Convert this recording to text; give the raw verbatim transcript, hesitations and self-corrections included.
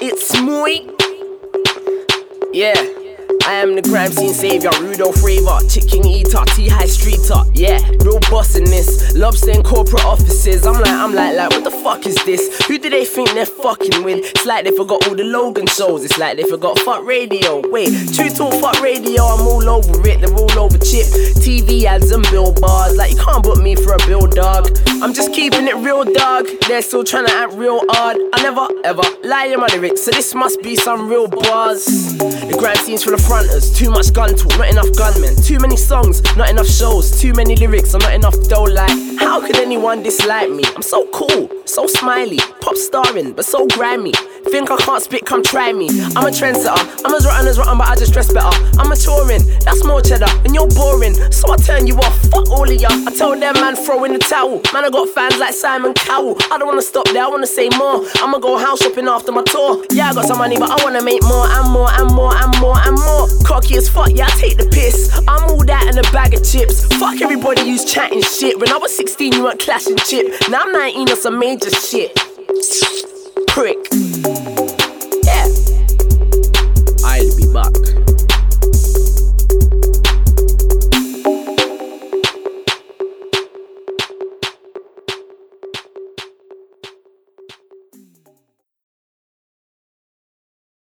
It's Moy. Yeah, I am the grime scene savior, Rudolph Raver, Chicken Eater, T-High Streeter. Yeah, real boss in this. Lobster in corporate offices. I'm like, I'm like, like, what the fuck is this? Who do they think they're fucking with? It's like they forgot all the Logan shows. It's like they forgot fuck radio. Wait, true talk, fuck radio. I'm all over it. They're all over chip. T V ads and billboards. Like you can't book me for a bill, dog. I'm just keeping it real, dog. They're still trying to act real hard. I never ever lie in my lyrics, so this must be some real bars. The grime scene's for the fronters. Too much gun talk, not enough gunmen. Too many songs, not enough shows. Too many lyrics, or not enough dough. Like, how could anyone dislike me? I'm so cool, so smiley, pop starring, but so grimy. Think I can't spit, come try me. I'm a trendsetter, I'm as rotten as rotten, but I just dress better. I'm maturing, that's more cheddar, and you're boring, so I turn you off, fuck all of ya. I tell them man throw in the towel. Man, I got fans like Simon Cowell. I don't wanna stop there, I wanna say more. I'ma go house shopping after my tour. Yeah, I got some money, but I wanna make more and more and more and more and more. Cocky as fuck, yeah, I take the piss. I'm all that and a bag of chips. Fuck everybody who's chatting shit. When I was sixteen, you weren't clashing chip. Now I'm nineteen or some major shit. Prick.